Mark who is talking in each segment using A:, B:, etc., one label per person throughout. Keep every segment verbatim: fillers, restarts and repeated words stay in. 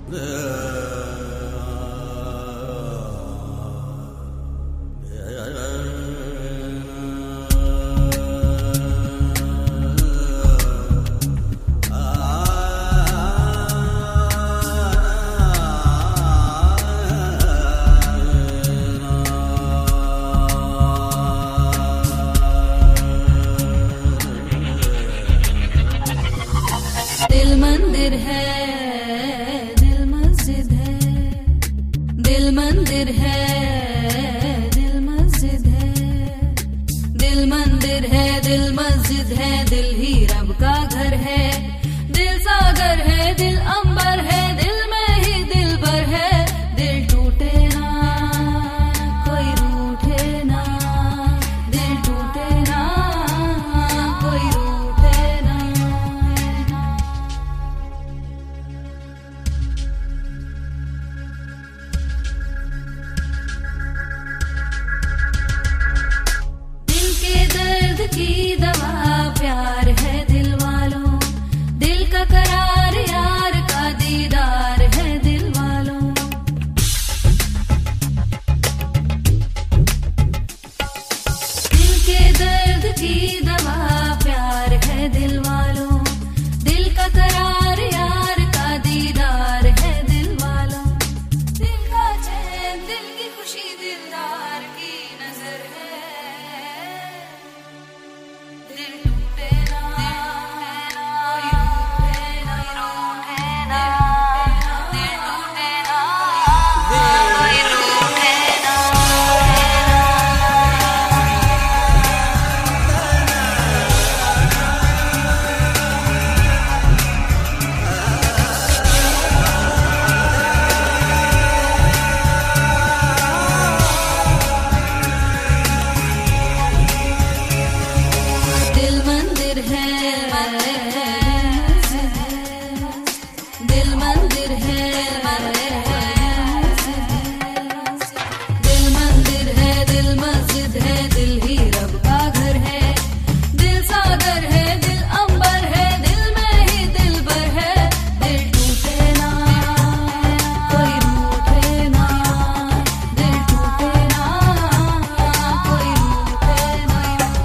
A: दिल मंदिर है, दिल मस्जिद है, दिल मंदिर है, दिल मस्जिद है, दिल मंदिर है, दिल मस्जिद है, दिल ही रब का घर है, दिल सागर है, दिल अंबर है, दिल में ही दिल भर है, दिल टूटे ना कोई रूठे ना, दिल टूटे ना कोई रूठे ना। दिल के दर्द की दवा प्यार है दिल वालों, दिल का करार यार का दीदार है दिल वालों। दिल के दर्द की दवा प्यार है दिल वालों, दिल का करार यार का दीदार है दिल वालों। दिल का चैन दिल की खुशी दिलदार की नजर है, दिल टूटे ना कोई रूठे ना, रूठे ना, दिल टूटे ना कोई रूठे ना। दिल मंदिर है, दिल मंदिर है, दिल मंदिर है, दिल मस्जिद है, दिल ही रब का घर है, दिल सागर है, दिल अंबर है, दिल में ही दिल भर है, दिल टूटे ना कोई रूठे ना, दिल टूटे ना कोई रूठे ना।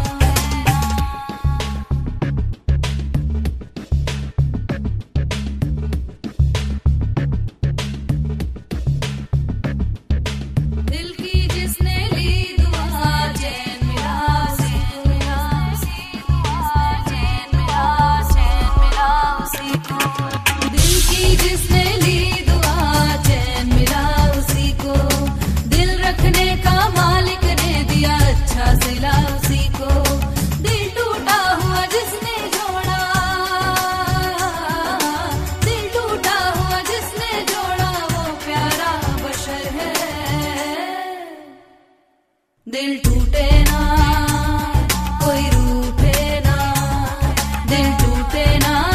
A: दिल की जिसने ली दुआ चैन मिला उसी को, मिला उसी दुआ चैन मिला, चैन मिला उसी को। दिल की जिसने ली दुआ चैन मिला उसी को, दिल रखने का मालिक ने दिया अच्छा सिला उसी को। दिल टूटा हुआ जिसने जोड़ा, दिल टूटा हुआ जिसने जोड़ा वो प्यारा बशर है, दिल टूटे ना कोई रूठे ना, दिल टूटे ना